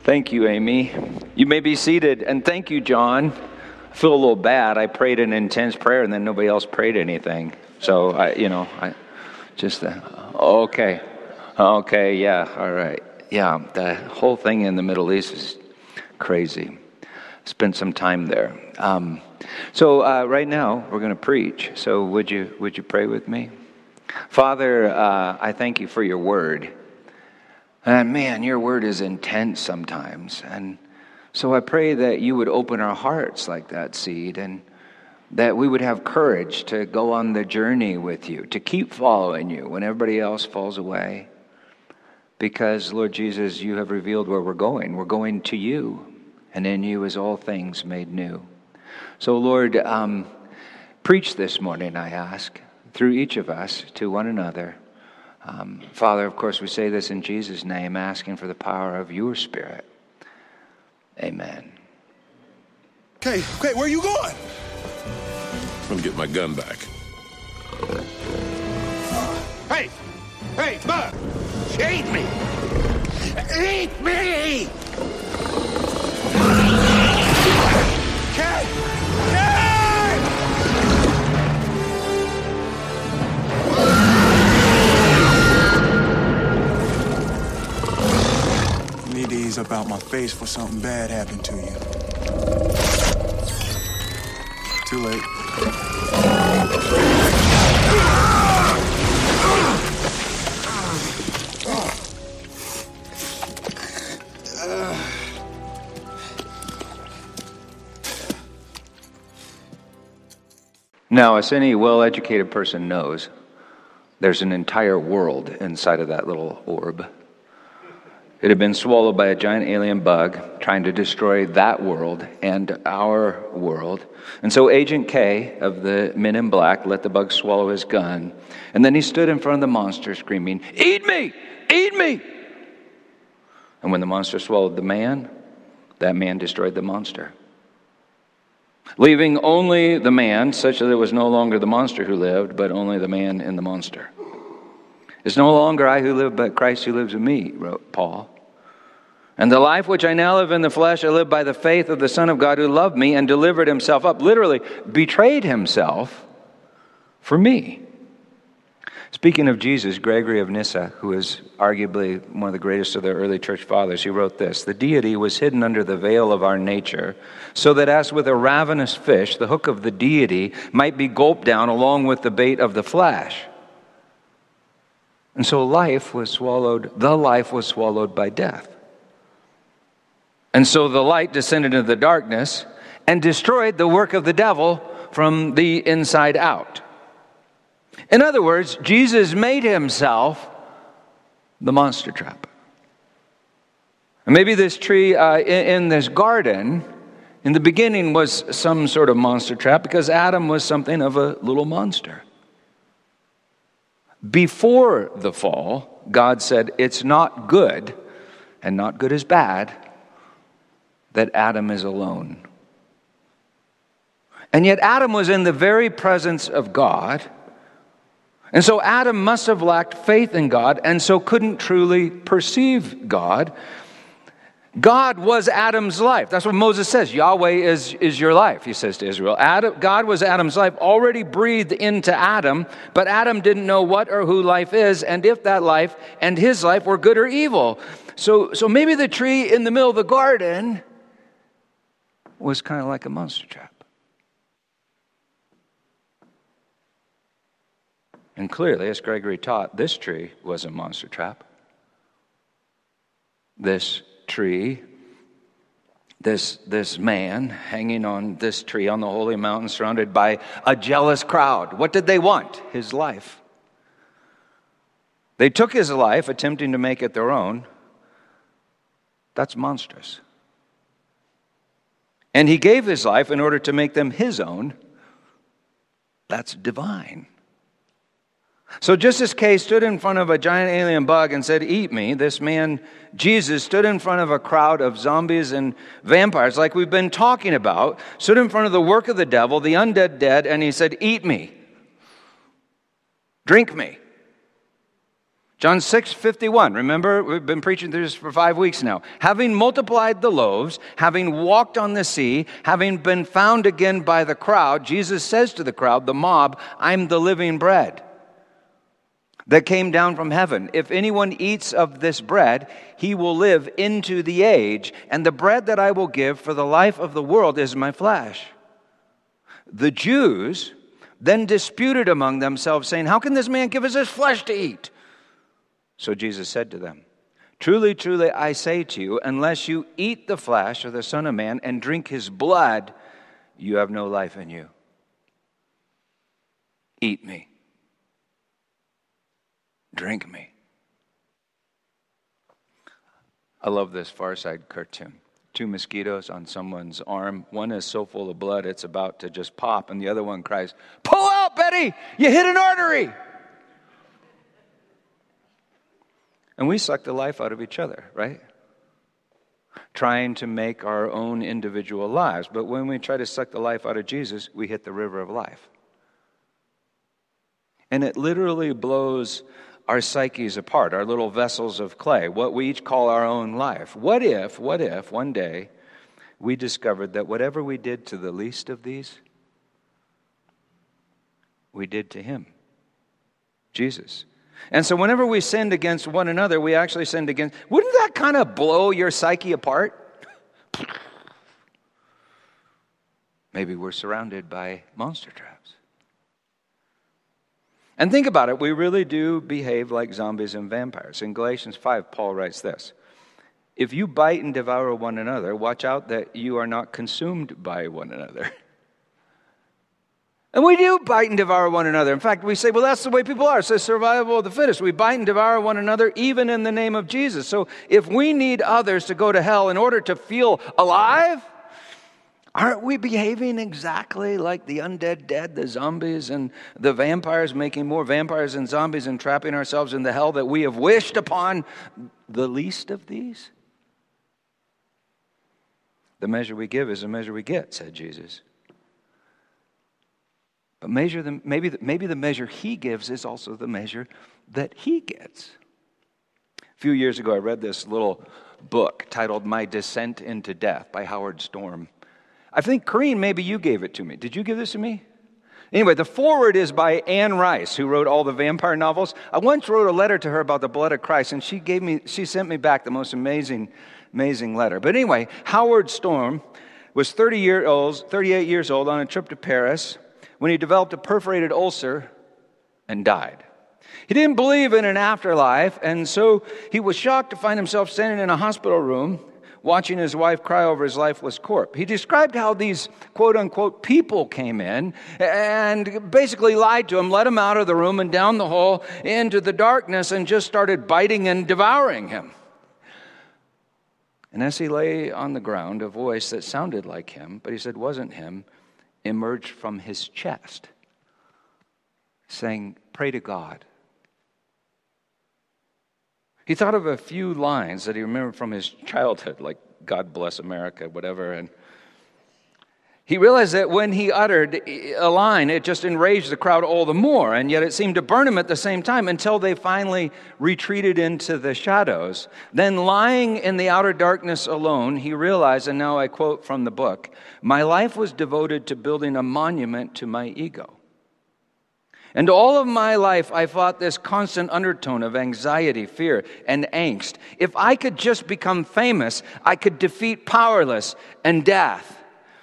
Thank you, Amy. You may be seated, and thank you, John. I feel a little bad. I prayed an intense prayer, and then nobody else prayed anything. So, okay, yeah, all right. Yeah, the whole thing in the Middle East is crazy. Spent some time there. So right now, we're going to preach. So would you pray with me? Father, I thank you for your word. And man, your word is intense sometimes. And so I pray that you would open our hearts like that seed, and that we would have courage to go on the journey with you, to keep following you when everybody else falls away. Because, Lord Jesus, you have revealed where we're going. We're going to you, and in you is all things made new. So, Lord, preach this morning, I ask, through each of us to one another. Father, of course, we say this in Jesus' name, asking for the power of your Spirit. Amen. Okay, where are you going? I'm gonna get my gun back. Hey, Bud! Eat me! Eat me! Cat! Need to ease up out my face before something bad happened to you. Too late. Now, as any well-educated person knows, there's an entire world inside of that little orb. It had been swallowed by a giant alien bug trying to destroy that world and our world. And so Agent K of the Men in Black let the bug swallow his gun. And then he stood in front of the monster screaming, "Eat me! Eat me!" And when the monster swallowed the man, that man destroyed the monster, leaving only the man, such that it was no longer the monster who lived, but only the man in the monster. "It's no longer I who live, but Christ who lives in me," wrote Paul. "And the life which I now live in the flesh, I live by the faith of the Son of God who loved me and delivered himself up," literally betrayed himself for me. Speaking of Jesus, Gregory of Nyssa, who is arguably one of the greatest of the early church fathers, he wrote this: "The deity was hidden under the veil of our nature, so that as with a ravenous fish, the hook of the deity might be gulped down along with the bait of the flesh. And so the life was swallowed by death. And so the light descended into the darkness and destroyed the work of the devil from the inside out." In other words, Jesus made himself the monster trap. And maybe this tree in this garden, in the beginning, was some sort of monster trap because Adam was something of a little monster. Before the fall, God said it's not good, and not good is bad, that Adam is alone. And yet Adam was in the very presence of God. And so Adam must have lacked faith in God, and so couldn't truly perceive God. God was Adam's life. That's what Moses says. Yahweh is your life, he says to Israel. God was Adam's life, already breathed into Adam, but Adam didn't know what or who life is, and if that life and his life were good or evil. So maybe the tree in the middle of the garden was kind of like a monster trap. And clearly, as Gregory taught, this tree was a monster trap. This tree, this man hanging on this tree on the holy mountain, surrounded by a jealous crowd. What did they want? His life. They took his life, attempting to make it their own. That's monstrous. And he gave his life in order to make them his own. That's divine. So just as Kay stood in front of a giant alien bug and said, "Eat me," this man, Jesus, stood in front of a crowd of zombies and vampires, like we've been talking about, stood in front of the work of the devil, the undead dead, and he said, "Eat me. Drink me." John 6:51. Remember, we've been preaching through this for 5 weeks now. Having multiplied the loaves, having walked on the sea, having been found again by the crowd, Jesus says to the crowd, the mob, I'm the living bread that came down from heaven. If anyone eats of this bread, he will live into the age, and the bread that I will give for the life of the world is my flesh. The Jews then disputed among themselves, saying, how can this man give us his flesh to eat? So Jesus said to them, truly, truly, I say to you, unless you eat the flesh of the Son of Man and drink his blood, you have no life in you. Eat me. Drink me. I love this Far Side cartoon. 2 mosquitoes on someone's arm. One is so full of blood it's about to just pop, and the other one cries, pull out, Betty! You hit an artery! And we suck the life out of each other, right? Trying to make our own individual lives. But when we try to suck the life out of Jesus, we hit the river of life. And it literally blows our psyches apart, our little vessels of clay, what we each call our own life. What if one day we discovered that whatever we did to the least of these, we did to him, Jesus. And so whenever we sinned against one another, we actually sinned against... Wouldn't that kind of blow your psyche apart? Maybe we're surrounded by monster traps. And think about it, we really do behave like zombies and vampires. In Galatians 5, Paul writes this, if you bite and devour one another, watch out that you are not consumed by one another. And we do bite and devour one another. In fact, we say, well, that's the way people are. It says survival of the fittest. We bite and devour one another even in the name of Jesus. So if we need others to go to hell in order to feel alive, aren't we behaving exactly like the undead dead, the zombies and the vampires, making more vampires and zombies and trapping ourselves in the hell that we have wished upon the least of these? The measure we give is the measure we get, said Jesus. But maybe the measure he gives is also the measure that he gets. A few years ago, I read this little book titled My Descent into Death by Howard Storm. I think, Corrine, maybe you gave it to me. Did you give this to me? Anyway, the foreword is by Anne Rice, who wrote all the vampire novels. I once wrote a letter to her about the blood of Christ, and she sent me back the most amazing letter. But anyway, Howard Storm was 38 years old on a trip to Paris when he developed a perforated ulcer and died. He didn't believe in an afterlife, and so he was shocked to find himself standing in a hospital room watching his wife cry over his lifeless corpse. He described how these quote-unquote people came in and basically lied to him, let him out of the room and down the hall into the darkness and just started biting and devouring him. And as he lay on the ground, a voice that sounded like him, but he said wasn't him, emerged from his chest, saying, "Pray to God." He thought of a few lines that he remembered from his childhood, like "God bless America," whatever, and he realized that when he uttered a line, it just enraged the crowd all the more, and yet it seemed to burn him at the same time until they finally retreated into the shadows. Then lying in the outer darkness alone, he realized, and now I quote from the book, "My life was devoted to building a monument to my ego. And all of my life, I fought this constant undertone of anxiety, fear, and angst. If I could just become famous, I could defeat powerlessness and death.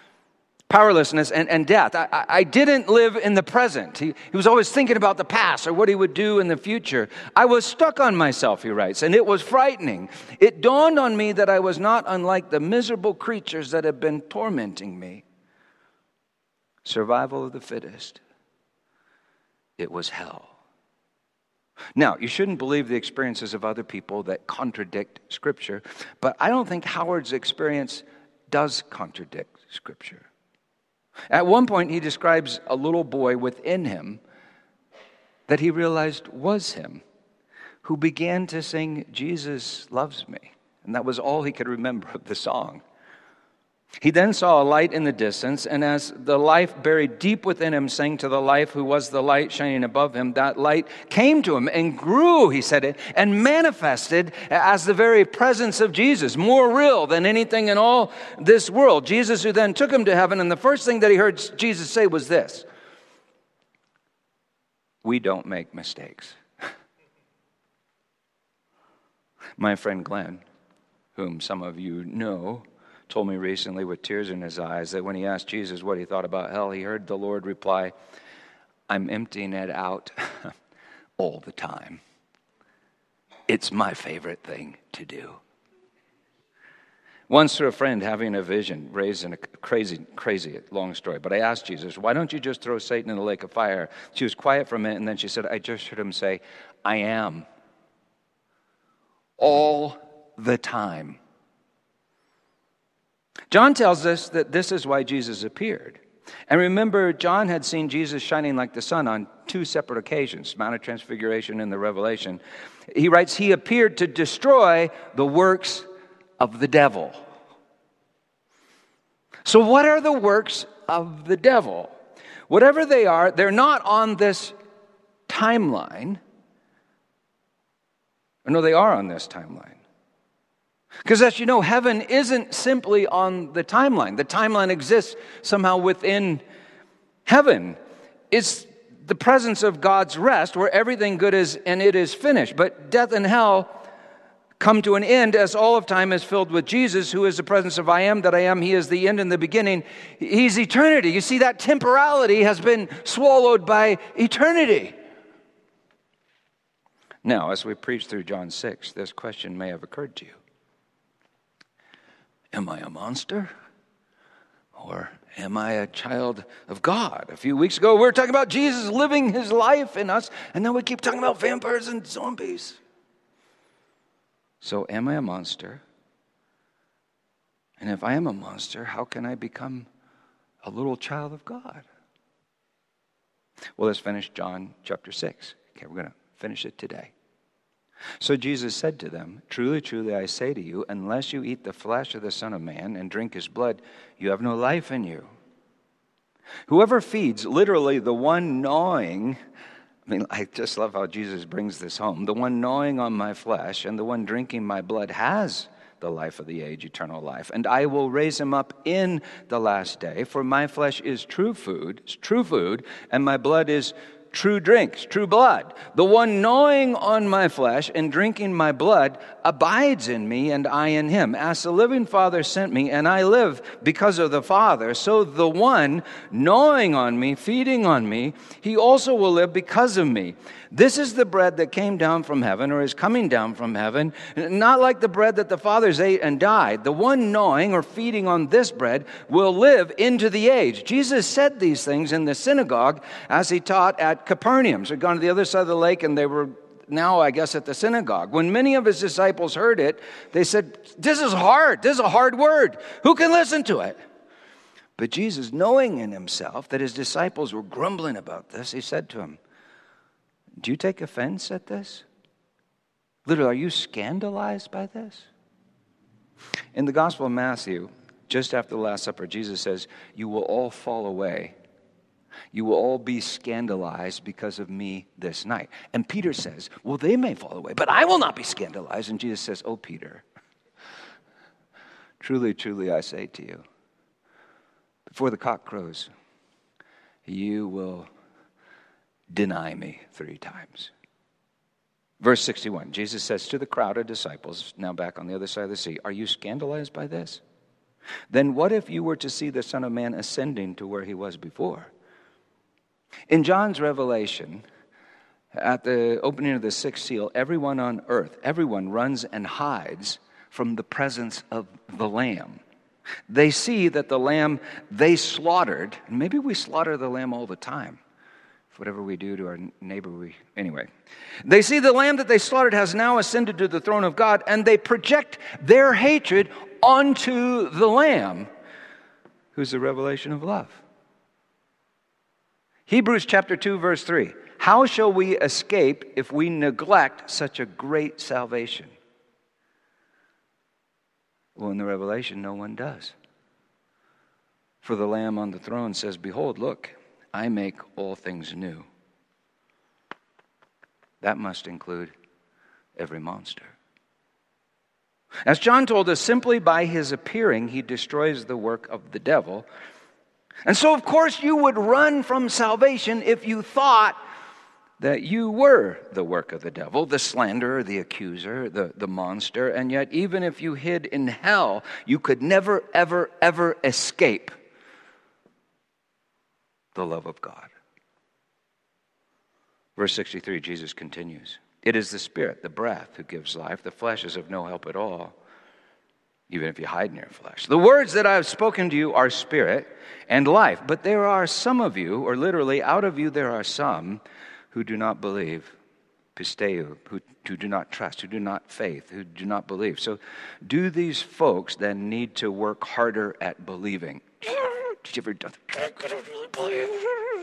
I didn't live in the present. He was always thinking about the past or what he would do in the future. I was stuck on myself," he writes, "and it was frightening. It dawned on me that I was not unlike the miserable creatures that had been tormenting me. Survival of the fittest. It was hell." Now, you shouldn't believe the experiences of other people that contradict Scripture, but I don't think Howard's experience does contradict Scripture. At one point, he describes a little boy within him that he realized was him, who began to sing, "Jesus loves me." And that was all he could remember of the song. He then saw a light in the distance, and as the life buried deep within him sang to the life who was the light shining above him, that light came to him and grew, he said, and manifested as the very presence of Jesus, more real than anything in all this world. Jesus, who then took him to heaven, and the first thing that he heard Jesus say was this: "We don't make mistakes." My friend Glenn, whom some of you know, told me recently with tears in his eyes that when he asked Jesus what he thought about hell, he heard the Lord reply, "I'm emptying it out all the time. It's my favorite thing to do." Once through a friend having a vision, raised in a crazy, long story, but I asked Jesus, "Why don't you just throw Satan in the lake of fire?" She was quiet for a minute, and then she said, "I just heard him say, I am. All the time." John tells us that this is why Jesus appeared. And remember, John had seen Jesus shining like the sun on two separate occasions, Mount of Transfiguration and the Revelation. He writes, he appeared to destroy the works of the devil. So what are the works of the devil? Whatever they are, they're not on this timeline. No, they are on this timeline. Because as you know, heaven isn't simply on the timeline. The timeline exists somehow within heaven. It's the presence of God's rest where everything good is and it is finished. But death and hell come to an end as all of time is filled with Jesus, who is the presence of I am that I am. He is the end and the beginning. He's eternity. You see, that temporality has been swallowed by eternity. Now, as we preach through John 6, this question may have occurred to you. Am I a monster? Or am I a child of God? A few weeks ago, we were talking about Jesus living his life in us, and now we keep talking about vampires and zombies. So, am I a monster? And if I am a monster, how can I become a little child of God? Well, let's finish John chapter 6. Okay, we're going to finish it today. So Jesus said to them, "Truly, truly, I say to you, unless you eat the flesh of the Son of Man and drink his blood, you have no life in you. Whoever feeds," literally the one gnawing, I just love how Jesus brings this home, "the one gnawing on my flesh and the one drinking my blood has the life of the age, eternal life. And I will raise him up in the last day, for my flesh is true food, and my blood is true drinks, true blood. The one gnawing on my flesh and drinking my blood abides in me, and I in him. As the living Father sent me, and I live because of the Father, so the one gnawing on me, feeding on me, he also will live because of me. This is the bread that came down from heaven, or is coming down from heaven, not like the bread that the fathers ate and died. The one gnawing or feeding on this bread will live into the age." Jesus said these things in the synagogue as he taught at Capernaum. So he'd gone to the other side of the lake, and they were now, I guess, at the synagogue. When many of his disciples heard it, they said, "This is hard. This is a hard word. Who can listen to it?" But Jesus, knowing in himself that his disciples were grumbling about this, he said to him, "Do you take offense at this? Literally, are you scandalized by this?" In the Gospel of Matthew, just after the Last Supper, Jesus says, "You will all fall away. You will all be scandalized because of me this night." And Peter says, "Well, they may fall away, but I will not be scandalized." And Jesus says, "Oh, Peter, truly, truly, I say to you, before the cock crows, you will deny me 3 times. Verse 61, Jesus says to the crowd of disciples, now back on the other side of the sea, "Are you scandalized by this? Then what if you were to see the Son of Man ascending to where he was before?" In John's revelation, at the opening of the 6th seal, everyone on earth, everyone runs and hides from the presence of the Lamb. They see that the Lamb they slaughtered, and maybe we slaughter the Lamb all the time. Whatever we do to our neighbor, anyway. They see the Lamb that they slaughtered has now ascended to the throne of God, and they project their hatred onto the Lamb, who's the revelation of love. Hebrews chapter 2, verse 3. How shall we escape if we neglect such a great salvation? Well, in the revelation, no one does. For the Lamb on the throne says, behold, look, I make all things new. That must include every monster. As John told us, simply by his appearing, he destroys the work of the devil. And so, of course, you would run from salvation if you thought that you were the work of the devil, the slanderer, the accuser, the monster. And yet, even if you hid in hell, you could never, ever, ever escape the love of God. Verse 63, Jesus continues. It is the Spirit, the breath, who gives life. The flesh is of no help at all, even if you hide in your flesh. The words that I have spoken to you are spirit and life. But there are some of you, or literally out of you there are some, who do not believe, pisteu, who do not trust, who do not faith, who do not believe. So do these folks then need to work harder at believing? Did you ever do that?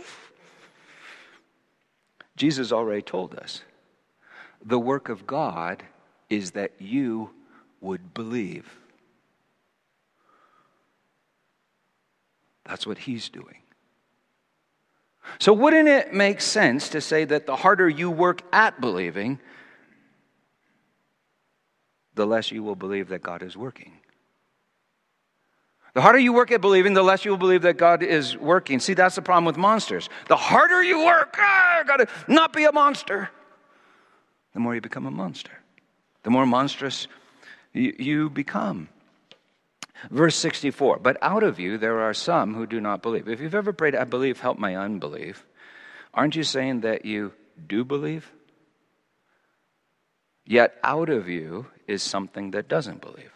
Jesus already told us. The work of God is that you would believe. That's what he's doing. So wouldn't it make sense to say that the harder you work at believing, the less you will believe that God is working? The harder you work at believing, the less you will believe that God is working. See, that's the problem with monsters. The harder you work, I gotta not be a monster, the more you become a monster. The more monstrous you become. Verse 64, but out of you there are some who do not believe. If you've ever prayed, I believe, help my unbelief, aren't you saying that you do believe? Yet out of you is something that doesn't believe.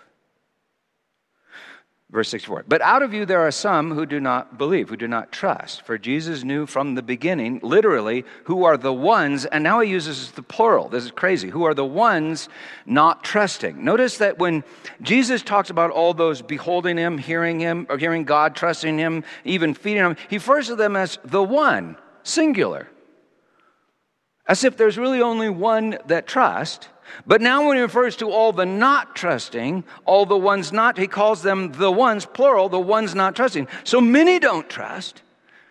Verse 64, but out of you there are some who do not believe, who do not trust. For Jesus knew from the beginning, literally, who are the ones, and now he uses the plural. This is crazy. Who are the ones not trusting. Notice that when Jesus talks about all those beholding him, or hearing God, trusting him, even feeding him, he refers to them as the one, singular. As if there's really only one that trusts. But now when he refers to all the not trusting, all the ones not, he calls them the ones, plural, the ones not trusting. So many don't trust,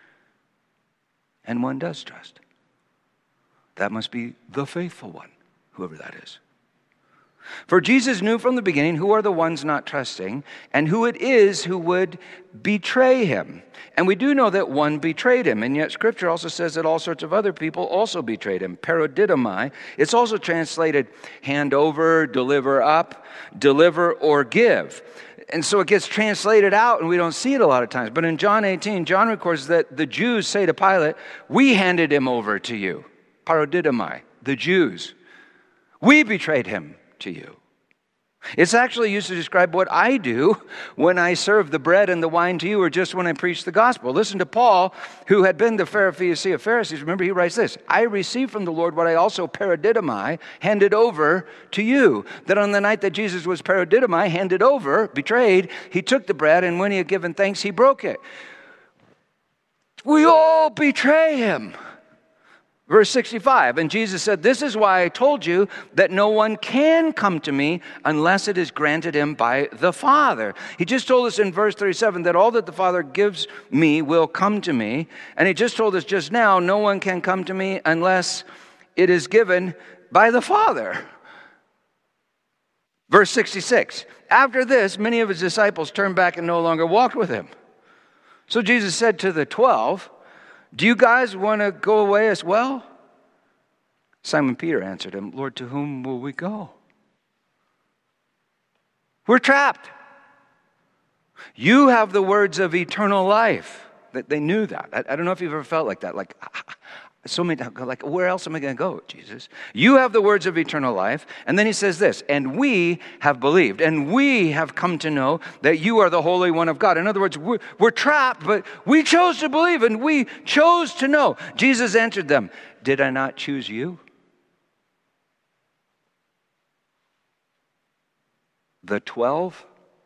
and one does trust. That must be the faithful one, whoever that is. For Jesus knew from the beginning who are the ones not trusting, and who it is who would betray him. And we do know that one betrayed him, and yet Scripture also says that all sorts of other people also betrayed him. Paradidomai. It's also translated hand over, deliver up, deliver or give. And so it gets translated out, and we don't see it a lot of times. But in John 18, John records that the Jews say to Pilate, we handed him over to you. Paradidomai, the Jews. We betrayed him to you. It's actually used to describe what I do when I serve the bread and the wine to you, or just when I preach the gospel. Listen to Paul, who had been the Pharisee of Pharisees. Remember, he writes this, I received from the Lord what I also paradidomai, handed over to you. That on the night that Jesus was paradidomai, handed over, betrayed, he took the bread, and when he had given thanks, he broke it. We all betray him. Verse 65, and Jesus said, this is why I told you that no one can come to me unless it is granted him by the Father. He just told us in verse 37 that all that the Father gives me will come to me. And he just told us just now, no one can come to me unless it is given by the Father. Verse 66, after this, many of his disciples turned back and no longer walked with him. So Jesus said to the 12, do you guys want to go away as well? Simon Peter answered him, Lord, to whom will we go? We're trapped. You have the words of eternal life. That they knew that. I don't know if you've ever felt like that. Like, so many, like, where else am I going to go, Jesus? You have the words of eternal life. And then he says this, and we have believed, and we have come to know that you are the Holy One of God. In other words, we're trapped, but we chose to believe, and we chose to know. Jesus answered them, did I not choose you? The 12?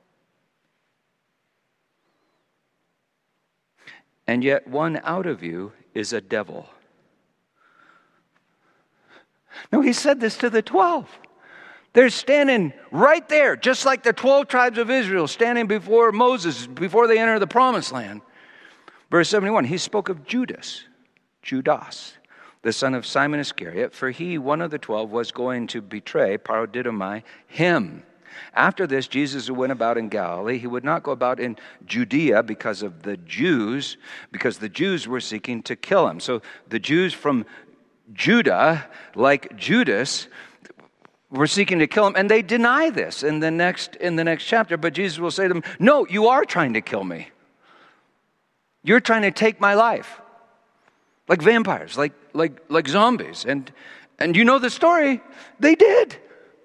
And yet one out of you is a devil. No, he said this to the 12. They're standing right there, just like the 12 tribes of Israel standing before Moses before they enter the promised land. Verse 71, he spoke of Judas, the son of Simon Iscariot, for he, one of the 12, was going to betray, paradidomai, him. After this, Jesus went about in Galilee. He would not go about in Judea because the Jews were seeking to kill him. So the Jews from Judah, like Judas, were seeking to kill him, and they deny this in the next chapter. But Jesus will say to them, no, you are trying to kill me. You're trying to take my life. Like vampires, like zombies. And you know the story. They did.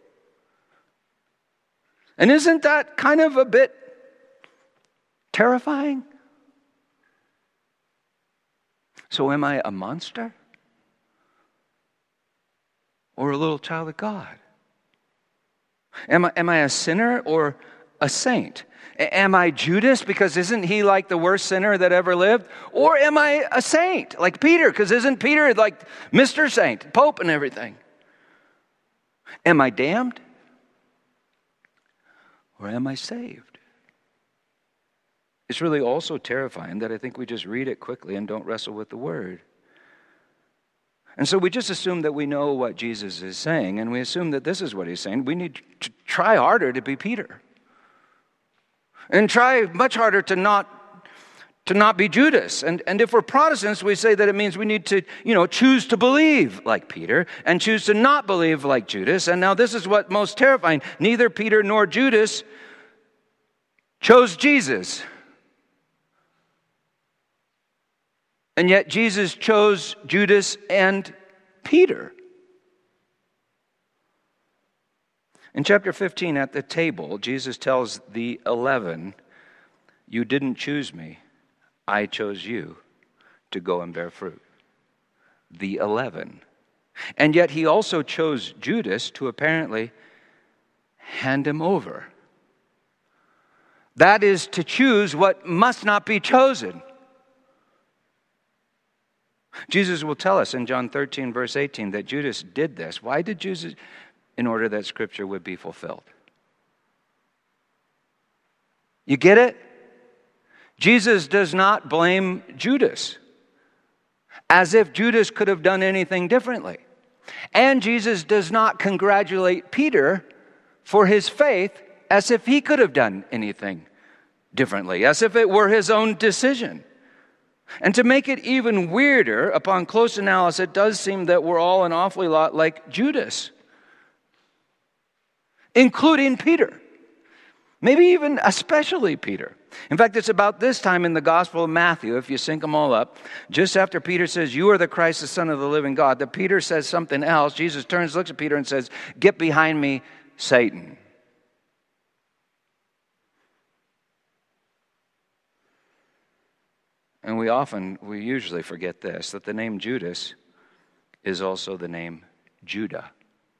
And isn't that kind of a bit terrifying? So am I a monster? Or a little child of God? Am I a sinner or a saint? Am I Judas, because isn't he like the worst sinner that ever lived? Or am I a saint, like Peter, because isn't Peter like Mr. Saint, Pope and everything? Am I damned? Or am I saved? It's really also terrifying that I think we just read it quickly and don't wrestle with the word. And so we just assume that we know what Jesus is saying, and we assume that this is what he's saying. We need to try harder to be Peter. And try much harder to not be Judas. And if we're Protestants, we say that it means we need to, choose to believe like Peter and choose to not believe like Judas. And now this is what most terrifying. Neither Peter nor Judas chose Jesus. And yet Jesus chose Judas and Peter. In chapter 15 at the table, Jesus tells the 11, you didn't choose me, I chose you to go and bear fruit. The 11. And yet he also chose Judas to apparently hand him over. That is to choose what must not be chosen. Jesus will tell us in John 13, verse 18, that Judas did this. Why did Judas? In order that Scripture would be fulfilled. You get it? Jesus does not blame Judas, as if Judas could have done anything differently. And Jesus does not congratulate Peter for his faith, as if he could have done anything differently, as if it were his own decision. And to make it even weirder, upon close analysis, it does seem that we're all an awfully lot like Judas, including Peter. Maybe even especially Peter. In fact, it's about this time in the Gospel of Matthew, if you sync them all up, just after Peter says, you are the Christ, the Son of the living God, that Peter says something else. Jesus turns, looks at Peter and says, get behind me, Satan. And we usually forget this, that the name Judas is also the name Judah.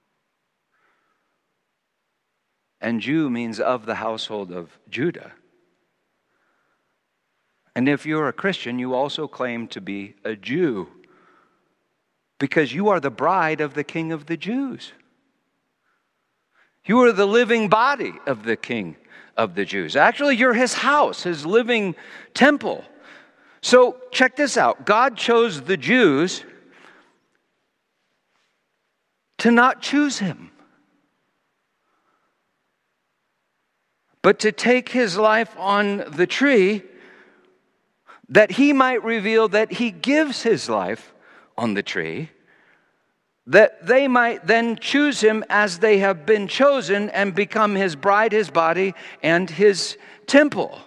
And Jew means of the household of Judah. And if you're a Christian, you also claim to be a Jew, because you are the bride of the King of the Jews. You are the living body of the King of the Jews. Actually, you're his house, his living temple. So check this out. God chose the Jews to not choose him, but to take his life on the tree, that he might reveal that he gives his life on the tree, that they might then choose him as they have been chosen and become his bride, his body, and his temple.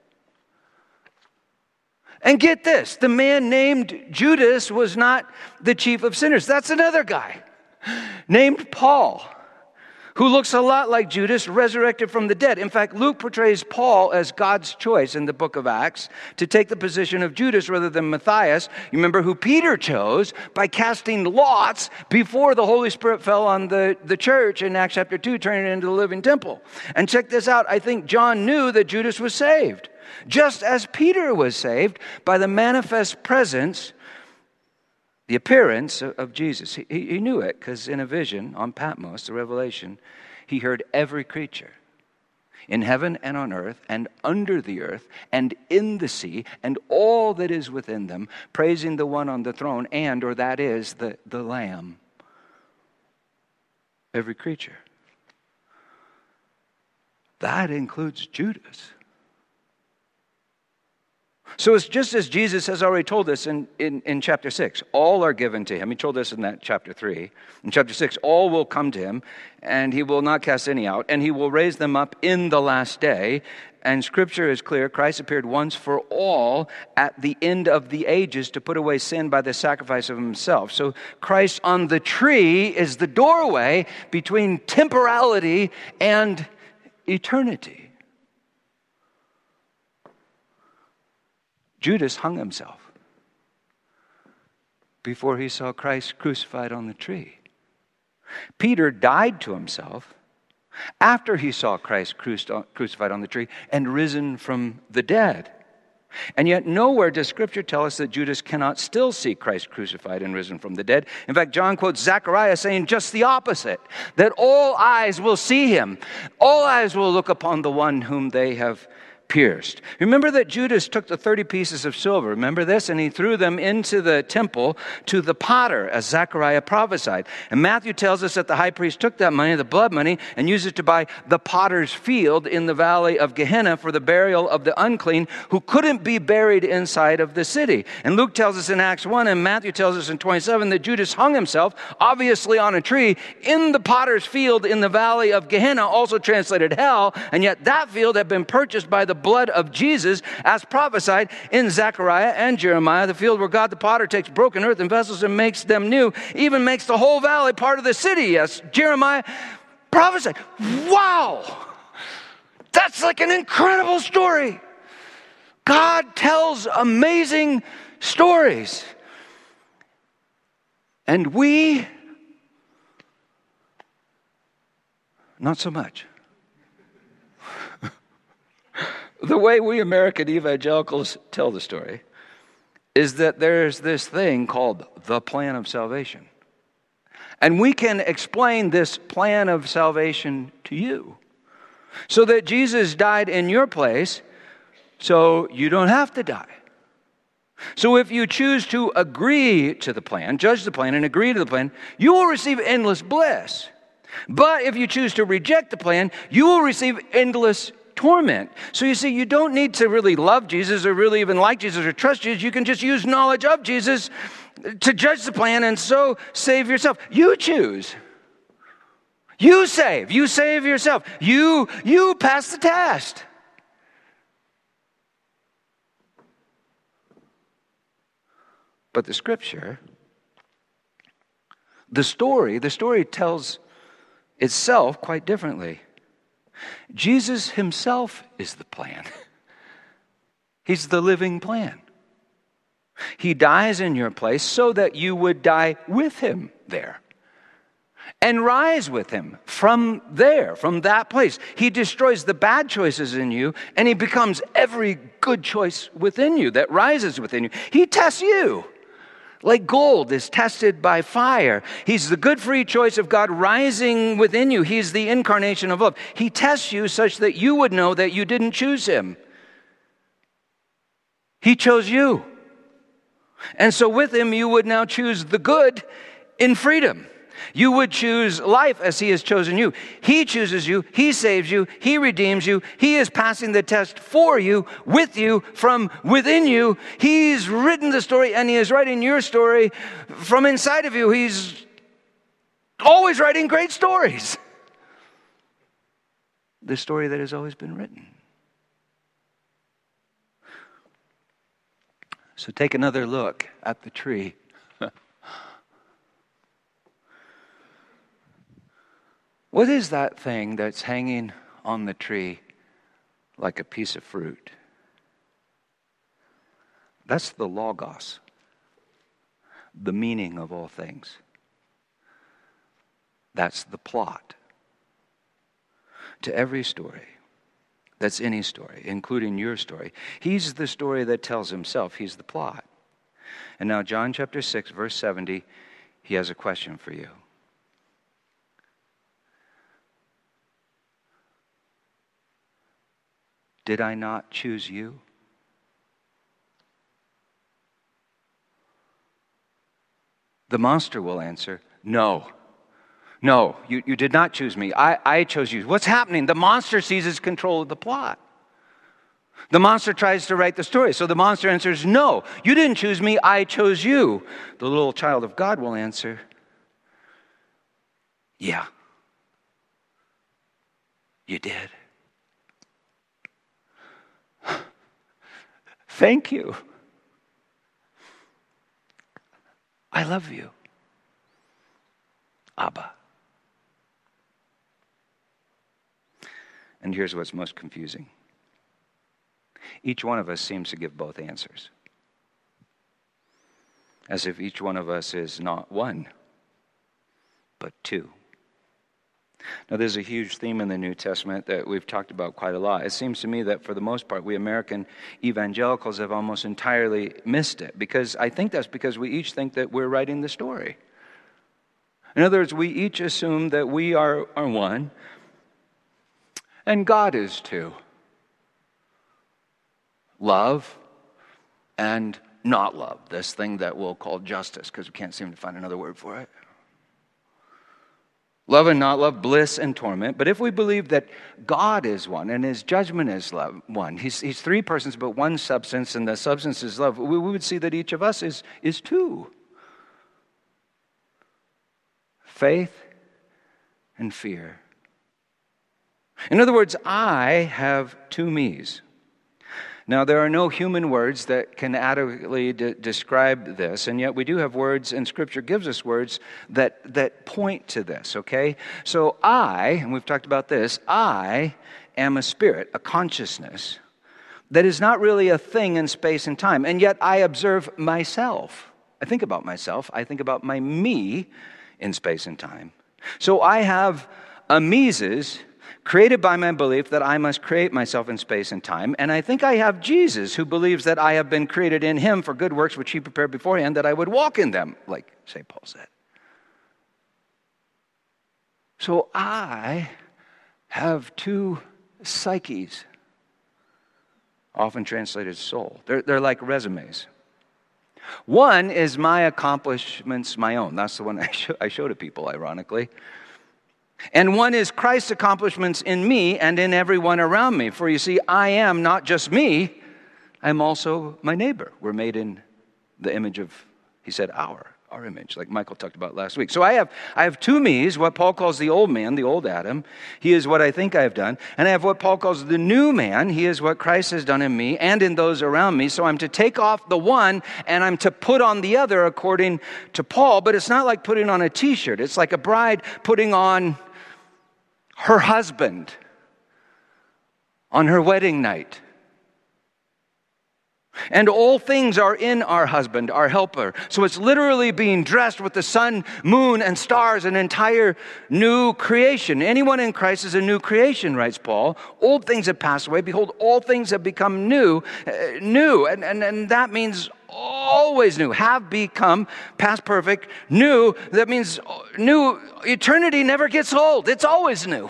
And get this, the man named Judas was not the chief of sinners. That's another guy named Paul, who looks a lot like Judas, resurrected from the dead. In fact, Luke portrays Paul as God's choice in the book of Acts to take the position of Judas rather than Matthias. You remember who Peter chose by casting lots before the Holy Spirit fell on the church in Acts chapter 2, turning it into the living temple. And check this out. I think John knew that Judas was saved, just as Peter was saved by the manifest presence, the appearance of Jesus. He knew it because in a vision on Patmos, the revelation, He heard every creature in heaven and on earth and under the earth and in the sea and all that is within them, praising the one on the throne and, or that is, the Lamb. Every creature. That includes Judas. So it's just as Jesus has already told us in chapter 6. All are given to him. He told us in that chapter 3. In chapter 6, all will come to him, and he will not cast any out, and he will raise them up in the last day. And Scripture is clear. Christ appeared once for all at the end of the ages to put away sin by the sacrifice of himself. So Christ on the tree is the doorway between temporality and eternity. Judas hung himself before he saw Christ crucified on the tree. Peter died to himself after he saw Christ crucified on the tree and risen from the dead. And yet nowhere does Scripture tell us that Judas cannot still see Christ crucified and risen from the dead. In fact, John quotes Zechariah saying just the opposite, that all eyes will see him. All eyes will look upon the one whom they have pierced. Remember that Judas took the 30 pieces of silver, remember this? And he threw them into the temple to the potter, as Zechariah prophesied. And Matthew tells us that the high priest took that money, the blood money, and used it to buy the potter's field in the valley of Gehenna for the burial of the unclean who couldn't be buried inside of the city. And Luke tells us in Acts 1 and Matthew tells us in 27 that Judas hung himself, obviously on a tree, in the potter's field in the valley of Gehenna, also translated hell, and yet that field had been purchased by the blood of Jesus, as prophesied in Zechariah and Jeremiah, the field where God the potter takes broken earth and vessels and makes them new, even makes the whole valley part of the city. Yes, Jeremiah prophesied. Wow! That's like an incredible story. God tells amazing stories. And we, not so much. The way we American evangelicals tell the story is that there's this thing called the plan of salvation. And we can explain this plan of salvation to you. So that Jesus died in your place, so you don't have to die. So if you choose to agree to the plan, judge the plan, and agree to the plan, you will receive endless bliss. But if you choose to reject the plan, you will receive endless torment. So you see, you don't need to really love Jesus or really even like Jesus or trust Jesus. You can just use knowledge of Jesus to judge the plan and so save yourself. You choose. You save. You save yourself. You pass the test. But the Scripture, the story tells itself quite differently. Jesus himself is the plan. He's the living plan. He dies in your place so that you would die with him there and rise with him from there, from that place. He destroys the bad choices in you and he becomes every good choice within you that rises within you. He tests you. Like gold is tested by fire. He's the good free choice of God rising within you. He's the incarnation of love. He tests you such that you would know that you didn't choose him. He chose you. And so with him, you would now choose the good in freedom. You would choose life as he has chosen you. He chooses you. He saves you. He redeems you. He is passing the test for you, with you, from within you. He's written the story and he is writing your story from inside of you. He's always writing great stories. The story that has always been written. So take another look at the tree. What is that thing that's hanging on the tree like a piece of fruit? That's the Logos, the meaning of all things. That's the plot to every story. That's any story, including your story. He's the story that tells himself. He's the plot. And now John chapter 6, verse 70, he has a question for you. Did I not choose you? The monster will answer, no. No, you did not choose me. I chose you. What's happening? The monster seizes control of the plot. The monster tries to write the story. So the monster answers, no, you didn't choose me. I chose you. The little child of God will answer, yeah, you did. Thank you. I love you. Abba. And here's what's most confusing. Each one of us seems to give both answers. As if each one of us is not one, but two. Now, there's a huge theme in the New Testament that we've talked about quite a lot. It seems to me that for the most part, we American evangelicals have almost entirely missed it. Because I think that's because we each think that we're writing the story. In other words, we each assume that we are one, and God is two. Love and not love. This thing that we'll call justice, because we can't seem to find another word for it. Love and not love, bliss and torment. But if we believe that God is one and his judgment is one, he's three persons but one substance, and the substance is love, we would see that each of us is two. Faith and fear. In other words, I have two me's. Now, there are no human words that can adequately describe this, and yet we do have words, and Scripture gives us words that point to this, okay? So and we've talked about this, I am a spirit, a consciousness, that is not really a thing in space and time, and yet I observe myself. I think about myself. I think about my me in space and time. So I have a me's created by my belief that I must create myself in space and time. And I think I have Jesus, who believes that I have been created in him for good works which he prepared beforehand, that I would walk in them, like St. Paul said. So I have two psyches, often translated soul. They're like resumes. One is my accomplishments, my own. That's the one I show to people, ironically. And one is Christ's accomplishments in me and in everyone around me. For you see, I am not just me, I'm also my neighbor. We're made in the image of, he said, our image, like Michael talked about last week. So I have two me's, what Paul calls the old man, the old Adam. He is what I think I have done. And I have what Paul calls the new man. He is what Christ has done in me and in those around me. So I'm to take off the one and I'm to put on the other according to Paul. But it's not like putting on a t-shirt. It's like a bride putting on her husband on her wedding night. And all things are in our husband, our helper. So it's literally being dressed with the sun, moon, and stars, an entire new creation. Anyone in Christ is a new creation, writes Paul. Old things have passed away. Behold, all things have become new. And that means always new. Have become, past perfect, new. That means new. Eternity never gets old. It's always new.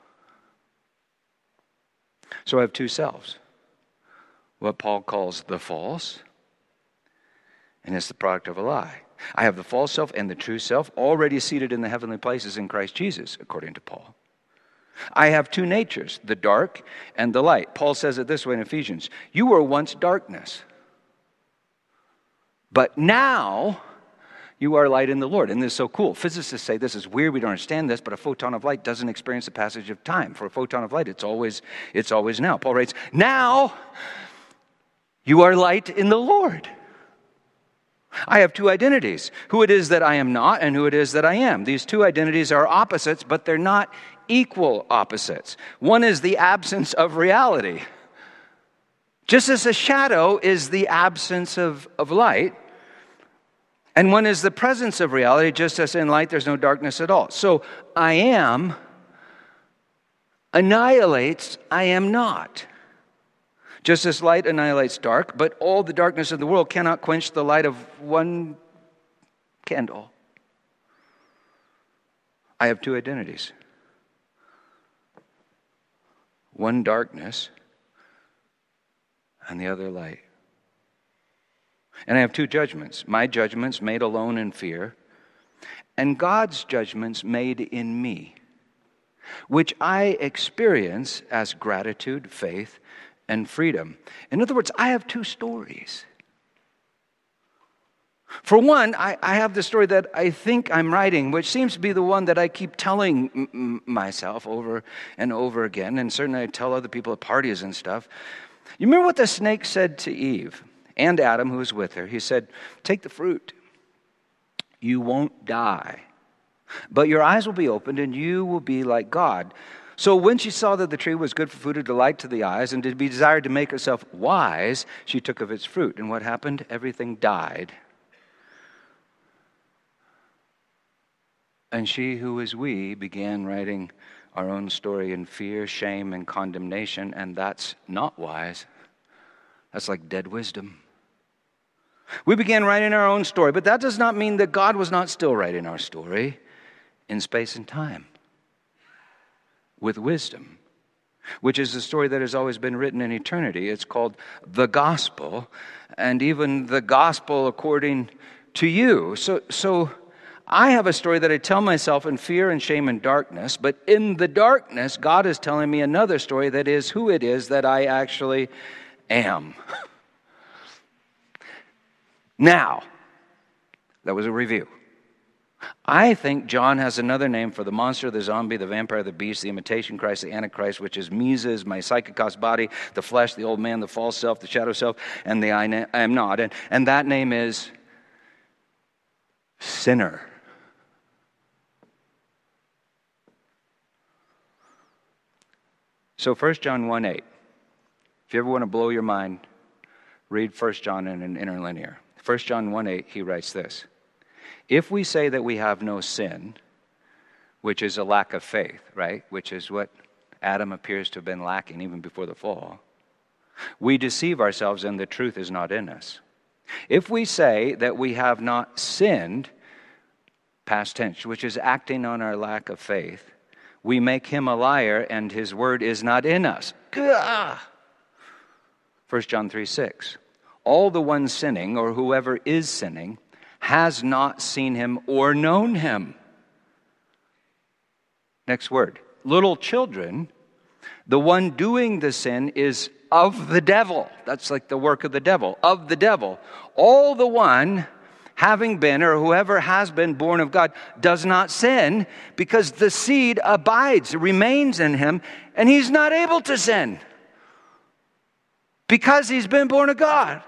So I have two selves. What Paul calls the false, and it's the product of a lie. I have the false self and the true self already seated in the heavenly places in Christ Jesus, according to Paul. I have two natures, the dark and the light. Paul says it this way in Ephesians. You were once darkness, but now you are light in the Lord. And this is so cool. Physicists say this is weird, we don't understand this, but a photon of light doesn't experience the passage of time. For a photon of light, it's always now. Paul writes, now you are light in the Lord. I have two identities, who it is that I am not and who it is that I am. These two identities are opposites, but they're not equal opposites. One is the absence of reality. Just as a shadow is the absence of light, and one is the presence of reality, just as in light there's no darkness at all. So I am annihilates I am not. Just as light annihilates dark, but all the darkness of the world cannot quench the light of one candle. I have two identities. One darkness, and the other light. And I have two judgments. My judgments made alone in fear, and God's judgments made in me, which I experience as gratitude, faith, and freedom. In other words, I have two stories. For one, I have the story that I think I'm writing, which seems to be the one that I keep telling myself over and over again, and certainly I tell other people at parties and stuff. You remember what the snake said to Eve and Adam, who was with her? He said, take the fruit. You won't die, but your eyes will be opened and you will be like God. So when she saw that the tree was good for food, a delight to the eyes, and to be desired to make herself wise, she took of its fruit. And what happened? Everything died. And she who was we began writing our own story in fear, shame, and condemnation, and that's not wise. That's like dead wisdom. We began writing our own story, but that does not mean that God was not still writing our story in space and time with wisdom, which is the story that has always been written in eternity. It's called the gospel, and even the gospel according to you. So I have a story that I tell myself in fear and shame and darkness, but in the darkness, God is telling me another story that is who it is that I actually am. Now, that was a review. I think John has another name for the monster, the zombie, the vampire, the beast, the imitation Christ, the Antichrist, which is Mises, my psychikos body, the flesh, the old man, the false self, the shadow self, and the I am not. And that name is sinner. So 1 John 1:8. If you ever want to blow your mind, read 1 John in an interlinear. 1 John 1:8, he writes this. If we say that we have no sin, which is a lack of faith, right? Which is what Adam appears to have been lacking even before the fall. We deceive ourselves and the truth is not in us. If we say that we have not sinned, past tense, which is acting on our lack of faith, we make him a liar and his word is not in us. 1 John 3:6. All the one sinning, or whoever is sinning, has not seen him or known him. Next word. Little children, the one doing the sin is of the devil. That's like the work of the devil. Of the devil. All the one having been, or whoever has been born of God, does not sin because the seed abides, remains in him, and he's not able to sin because he's been born of God.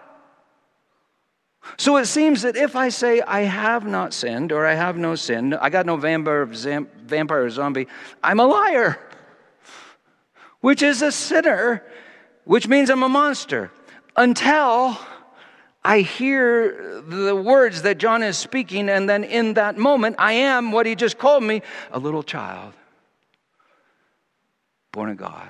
So it seems that if I say I have not sinned or I have no sin, I got no vampire or zombie, I'm a liar, which is a sinner, which means I'm a monster, until I hear the words that John is speaking, and then in that moment I am what he just called me, a little child, born of God.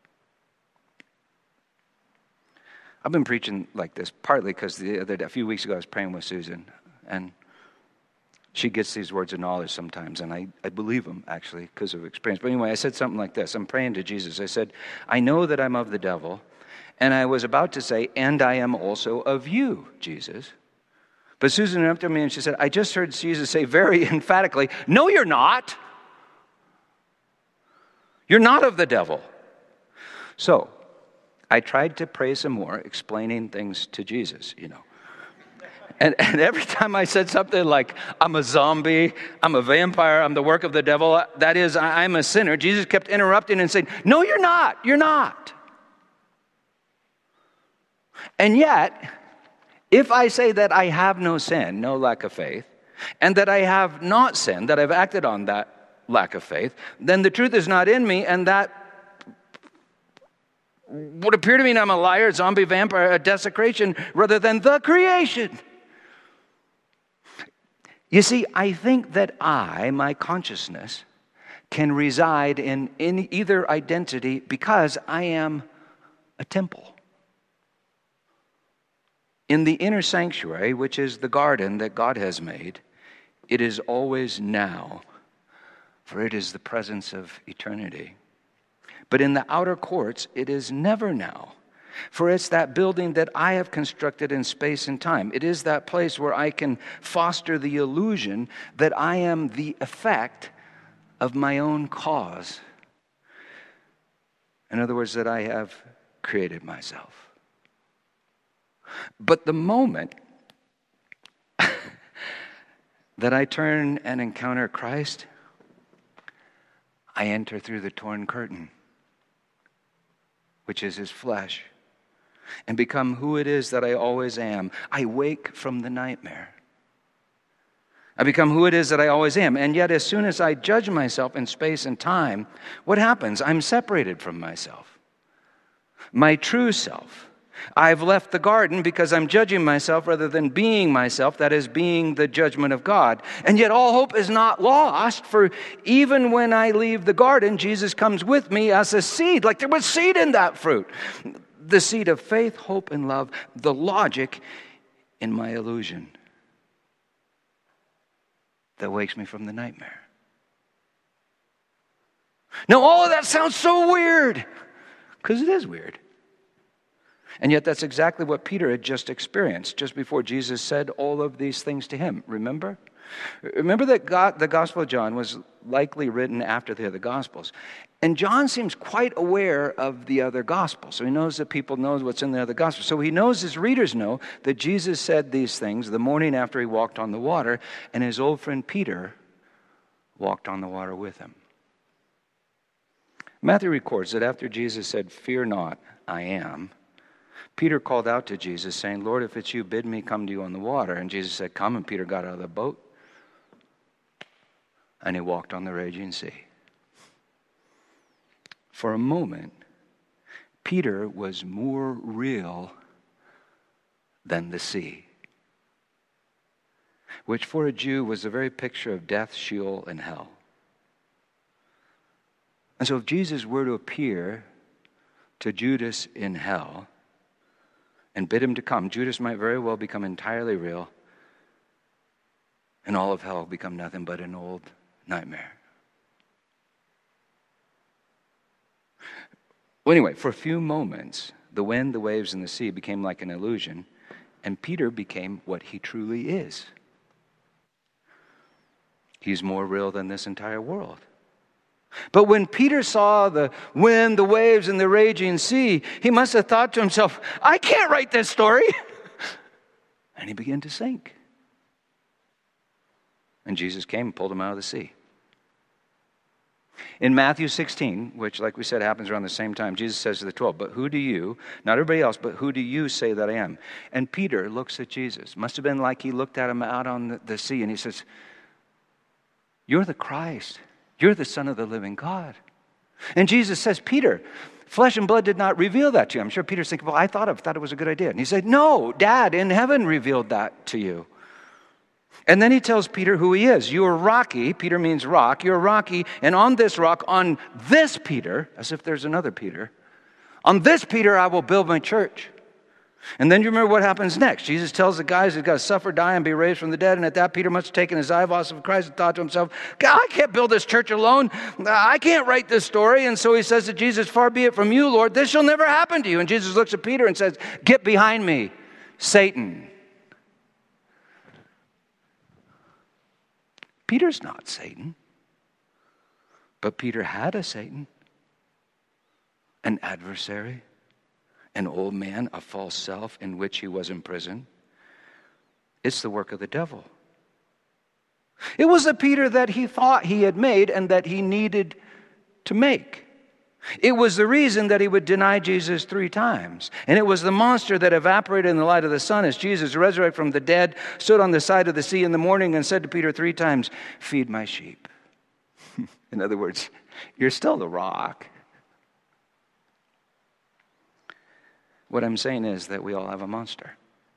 I've been preaching like this partly because a few weeks ago I was praying with Susan, and she gets these words of knowledge sometimes, and I believe them, actually, because of experience. But anyway, I said something like this. I'm praying to Jesus. I said, I know that I'm of the devil, and I was about to say, and I am also of you, Jesus. But Susan interrupted me, and she said, I just heard Jesus say very emphatically, no, you're not. You're not of the devil. So I tried to pray some more, explaining things to Jesus, And every time I said something like, I'm a zombie, I'm a vampire, I'm the work of the devil, that is, I'm a sinner, Jesus kept interrupting and saying, no, you're not. And yet, if I say that I have no sin, no lack of faith, and that I have not sinned, that I've acted on that lack of faith, then the truth is not in me, and that would appear to me I'm a liar, zombie, vampire, a desecration, rather than the creation. You see, I think that my consciousness, can reside in either identity because I am a temple. In the inner sanctuary, which is the garden that God has made, it is always now, for it is the presence of eternity. But in the outer courts, it is never now. For it's that building that I have constructed in space and time. It is that place where I can foster the illusion that I am the effect of my own cause. In other words, that I have created myself. But the moment that I turn and encounter Christ, I enter through the torn curtain, which is his flesh, and become who it is that I always am. I wake from the nightmare. I become who it is that I always am. And yet, as soon as I judge myself in space and time, what happens? I'm separated from myself. My true self. I've left the garden because I'm judging myself rather than being myself, that is, being the judgment of God. And yet all hope is not lost, for even when I leave the garden, Jesus comes with me as a seed, like there was seed in that fruit. The seed of faith, hope, and love, the logic in my illusion that wakes me from the nightmare. Now all of that sounds so weird, because it is weird. And yet that's exactly what Peter had just experienced just before Jesus said all of these things to him. Remember? Remember that the Gospel of John was likely written after the other Gospels. And John seems quite aware of the other Gospels. So he knows that people know what's in the other Gospels. So he knows his readers know that Jesus said these things the morning after he walked on the water, and his old friend Peter walked on the water with him. Matthew records that after Jesus said, "Fear not, I am," Peter called out to Jesus, saying, "Lord, if it's you, bid me come to you on the water." And Jesus said, "Come." And Peter got out of the boat, and he walked on the raging sea. For a moment, Peter was more real than the sea, which for a Jew was the very picture of death, Sheol, and hell. And so if Jesus were to appear to Judas in hell and bid him to come, Judas might very well become entirely real, and all of hell become nothing but an old nightmare. Well, anyway, for a few moments, the wind, the waves, and the sea became like an illusion, and Peter became what he truly is. He's more real than this entire world. But when Peter saw the wind, the waves, and the raging sea, he must have thought to himself, "I can't write this story." And he began to sink. And Jesus came and pulled him out of the sea. In Matthew 16, which, like we said, happens around the same time, Jesus says to the 12, "But who do you," not everybody else, "but who do you say that I am?" And Peter looks at Jesus. Must have been like he looked at him out on the sea, and he says, "You're the Christ. You're the Son of the living God." And Jesus says, "Peter, flesh and blood did not reveal that to you." I'm sure Peter's thinking, "Well, I thought it was a good idea." And he said, "No, Dad in heaven revealed that to you." And then he tells Peter who he is. "You are rocky." Peter means rock. "You're rocky, and on this rock, on this Peter," as if there's another Peter, "on this Peter I will build my church." And then you remember what happens next. Jesus tells the guys he's got to suffer, die, and be raised from the dead. And at that, Peter must have taken his eyeballs of Christ and thought to himself, "God, I can't build this church alone. I can't write this story." And so he says to Jesus, "Far be it from you, Lord. This shall never happen to you." And Jesus looks at Peter and says, "Get behind me, Satan." Peter's not Satan. But Peter had a Satan, an adversary, an old man, a false self in which he was imprisoned. It's the work of the devil. It was the Peter that he thought he had made and that he needed to make. It was the reason that he would deny Jesus 3 times. And it was the monster that evaporated in the light of the sun as Jesus, resurrected from the dead, stood on the side of the sea in the morning and said to Peter 3 times, "Feed my sheep." In other words, you're still the rock. What I'm saying is that we all have a monster.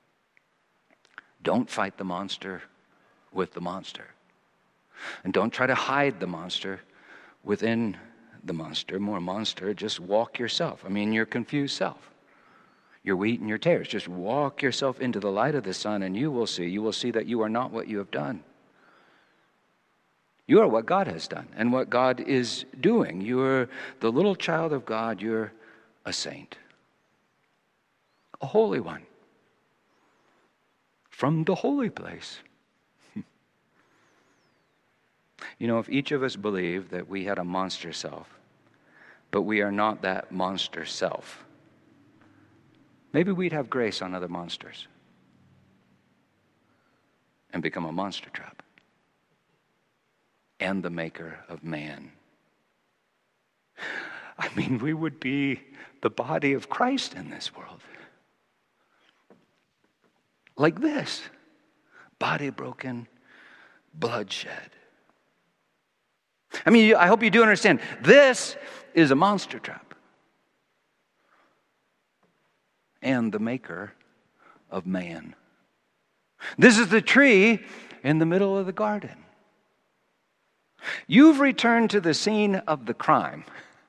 Don't fight the monster with the monster. And don't try to hide the monster within the monster. More monster, just walk yourself. I mean, your confused self. Your wheat and your tares. Just walk yourself into the light of the sun and you will see. You will see that you are not what you have done. You are what God has done and what God is doing. You are the little child of God. You're a saint. a holy one from the holy place. You know, if each of us believed that we had a monster self, but we are not that monster self, maybe we'd have grace on other monsters and become a monster trap and the maker of man. I mean, we would be the body of Christ in this world. Like this. Body broken, bloodshed. I mean, I hope you do understand. This is a monster trap. And the maker of man. This is the tree in the middle of the garden. You've returned to the scene of the crime.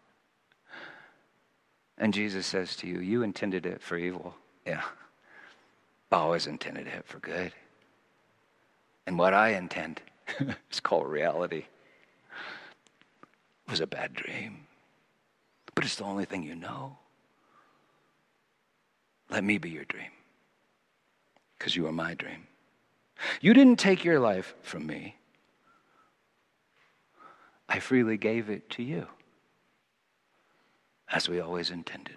And Jesus says to you, you intended it for evil. Yeah. I always intended it for good. And what I intend is called reality. It was a bad dream. But it's the only thing you know. Let me be your dream. Because you are my dream. You didn't take your life from me. I freely gave it to you. As we always intended.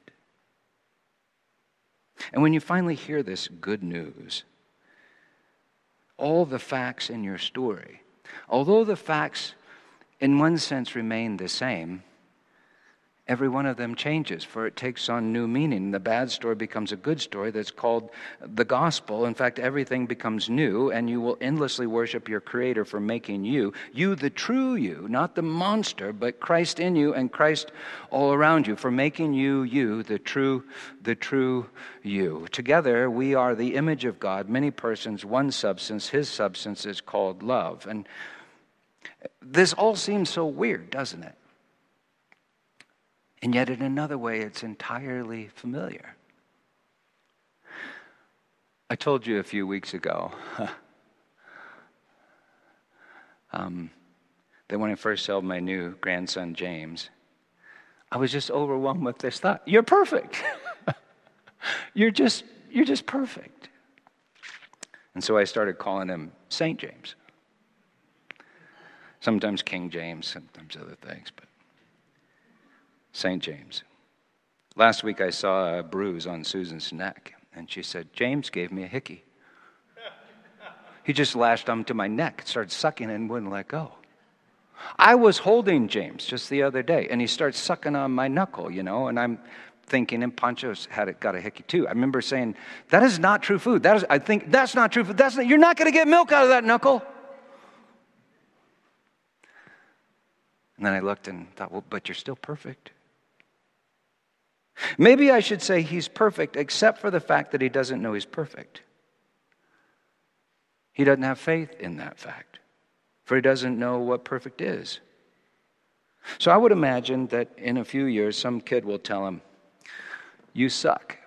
And when you finally hear this good news, all the facts in your story, although the facts in one sense remain the same, every one of them changes, for it takes on new meaning. The bad story becomes a good story that's called the gospel. In fact, everything becomes new, and you will endlessly worship your Creator for making you the true you, not the monster, but Christ in you and Christ all around you, for making you, the true you. Together, we are the image of God, many persons, one substance. His substance is called love. And this all seems so weird, doesn't it? And yet in another way, it's entirely familiar. I told you a few weeks ago that when I first saw my new grandson, James, I was just overwhelmed with this thought. You're perfect. You're just perfect. And so I started calling him St. James. Sometimes King James, sometimes other things, but St. James. Last week I saw a bruise on Susan's neck, and she said, James gave me a hickey. He just lashed onto my neck, started sucking and wouldn't let go. I was holding James just the other day, and he starts sucking on my knuckle, and I'm thinking, and Pancho's got a hickey too. I remember saying, that is not true food. I think that's not true food. You're not going to get milk out of that knuckle. And then I looked and thought, well, but you're still perfect. Maybe I should say he's perfect, except for the fact that he doesn't know he's perfect. He doesn't have faith in that fact, for he doesn't know what perfect is. So I would imagine that in a few years, some kid will tell him, you suck.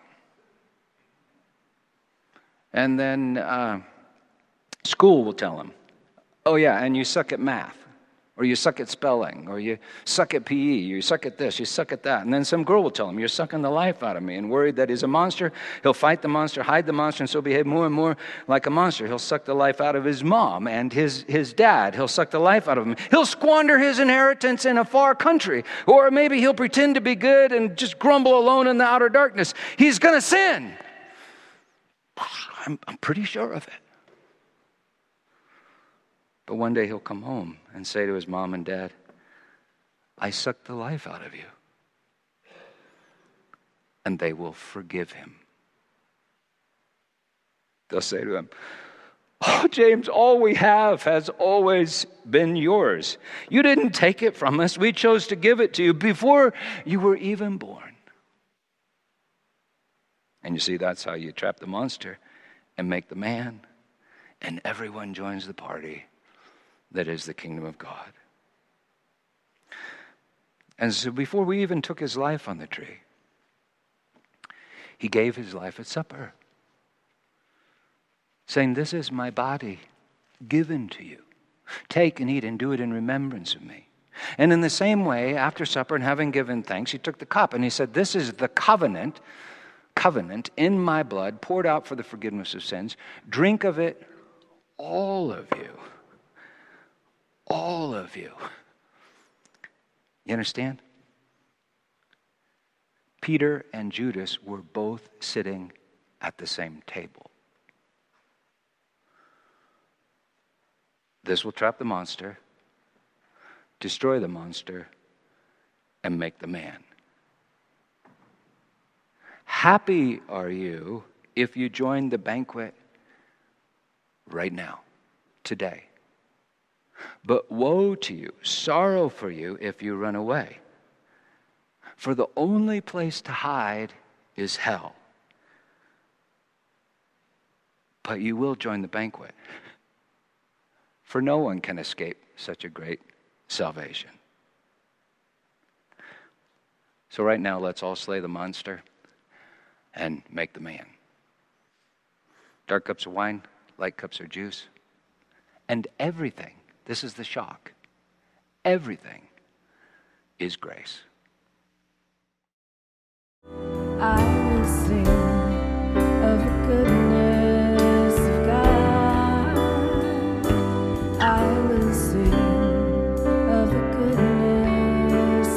And then school will tell him, oh yeah, and you suck at math. Or you suck at spelling, or you suck at PE, you suck at this, you suck at that. And then some girl will tell him, you're sucking the life out of me. And worried that he's a monster, he'll fight the monster, hide the monster, and so behave more and more like a monster. He'll suck the life out of his mom and his dad. He'll suck the life out of him. He'll squander his inheritance in a far country. Or maybe he'll pretend to be good and just grumble alone in the outer darkness. He's going to sin. I'm pretty sure of it. But one day he'll come home and say to his mom and dad, I sucked the life out of you. And they will forgive him. They'll say to him, oh, James, all we have has always been yours. You didn't take it from us. We chose to give it to you before you were even born. And you see, that's how you trap the monster and make the man. And everyone joins the party. That is the kingdom of God. And so before we even took his life on the tree, he gave his life at supper, saying, this is my body given to you. Take and eat and do it in remembrance of me. And in the same way, after supper and having given thanks, he took the cup and he said, this is the covenant covenant in my blood, poured out for the forgiveness of sins. Drink of it, all of you. All of you. You understand? Peter and Judas were both sitting at the same table. This will trap the monster, destroy the monster, and make the man. Happy are you if you join the banquet right now, today. But woe to you, sorrow for you if you run away. For the only place to hide is hell. But you will join the banquet. For no one can escape such a great salvation. So right now, let's all slay the monster and make the man. Dark cups of wine, light cups of juice. And everything, this is the shock, everything is grace. I will sing of the goodness of God. I will sing of the goodness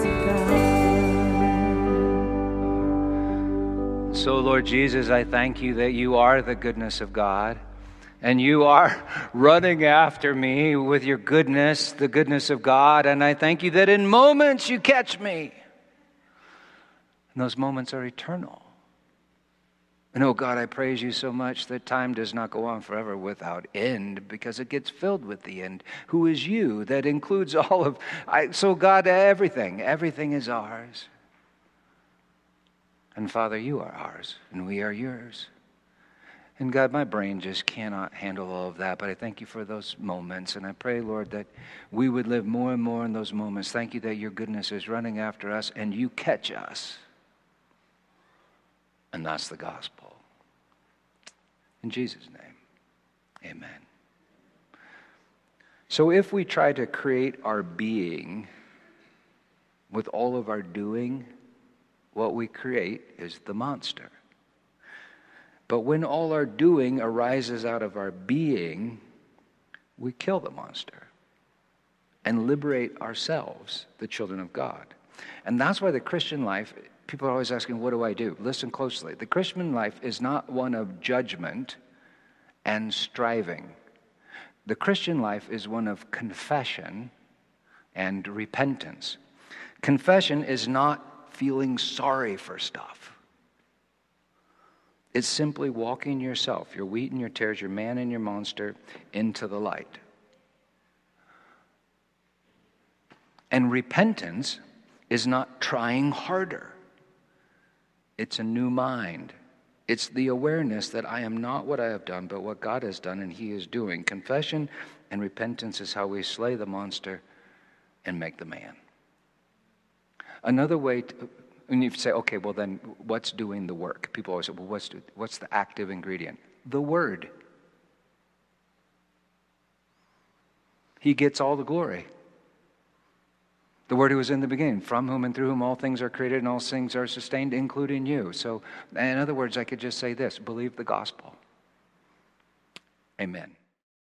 of God. So, Lord Jesus, I thank you that you are the goodness of God. And you are running after me with your goodness, the goodness of God. And I thank you that in moments you catch me. And those moments are eternal. And oh God, I praise you so much that time does not go on forever without end, because it gets filled with the end, who is you, that includes all of... So God, everything is ours. And Father, you are ours, and we are yours. And God, my brain just cannot handle all of that, but I thank you for those moments. And I pray, Lord, that we would live more and more in those moments. Thank you that your goodness is running after us, and you catch us. And that's the gospel. In Jesus' name, amen. So if we try to create our being with all of our doing, what we create is the monster. But when all our doing arises out of our being, we kill the monster and liberate ourselves, the children of God. And that's why the Christian life, people are always asking, what do I do? Listen closely. The Christian life is not one of judgment and striving. The Christian life is one of confession and repentance. Confession is not feeling sorry for stuff. It's simply walking yourself, your wheat and your tares, your man and your monster, into the light. And repentance is not trying harder. It's a new mind. It's the awareness that I am not what I have done, but what God has done and he is doing. Confession and repentance is how we slay the monster and make the man. Another way to... And you say, okay, well then, what's doing the work? People always say, well, what's the active ingredient? The Word. He gets all the glory. The Word who was in the beginning, from whom and through whom all things are created and all things are sustained, including you. So, in other words, I could just say this, believe the gospel. Amen.